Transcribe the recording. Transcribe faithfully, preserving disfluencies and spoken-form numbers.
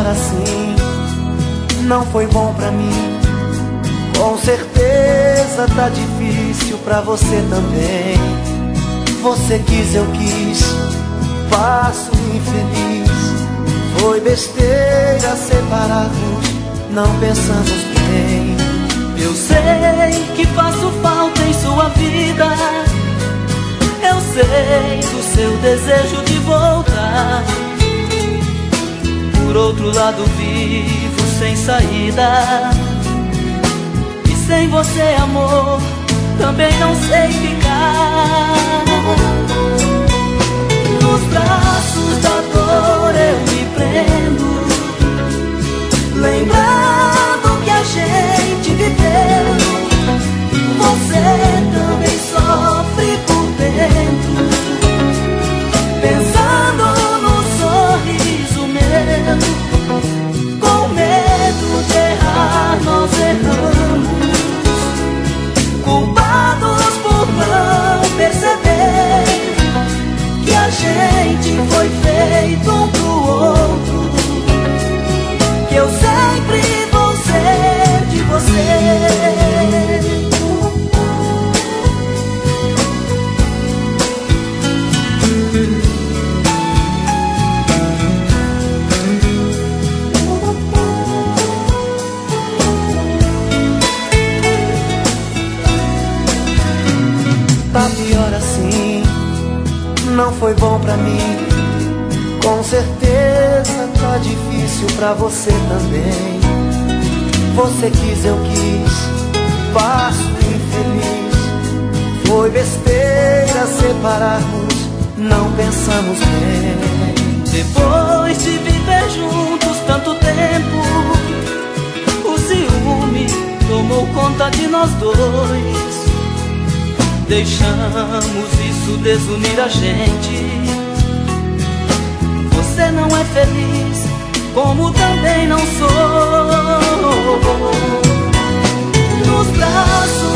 assim não foi bom pra mim. Com certeza tá difícil pra você também. Você quis, eu quis, passo infeliz. Foi besteira separarmos, não pensamos bem. Eu sei que faço falta em sua vida. Eu sei do seu desejo de voltar. Por outro lado vivo sem saída, e sem você, amor, também não sei ficar. Nos braços da dor eu me prendo, lembrando que a gente viveu. Você também sofre por dentro, pensando no sorriso meu. Com medo de errar nós erramos, culpados por não perceber que a gente foi feito um pro outro. Que eu sempre vou ser de você. Tá pior assim, não foi bom pra mim. Com certeza tá difícil pra você também. Você quis, eu quis, passo infeliz. Foi besteira separarmos, não pensamos bem. Depois de viver juntos tanto tempo, o ciúme tomou conta de nós dois. Deixamos isso desunir a gente. Você não é feliz, como também não sou. Nos braços